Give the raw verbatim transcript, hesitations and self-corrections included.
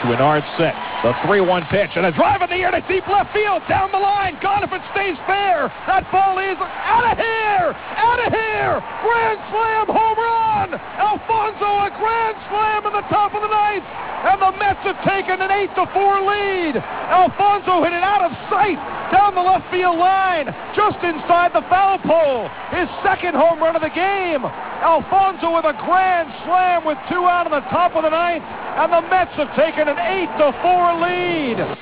Chouinard set. The three one pitch and a drive in the air to deep left field. Down the line. Gone if it stays fair. That ball is out of here. Out of here. Grand slam home run. Alfonso a grand slam in the top of the ninth. And the Mets have taken an eight to four lead. Alfonso hit it out of sight down the left field line, just inside the foul pole. His second home run of the game. Alfonso with a grand slam with two out in the top of the ninth, and the Mets have taken an eight to four lead.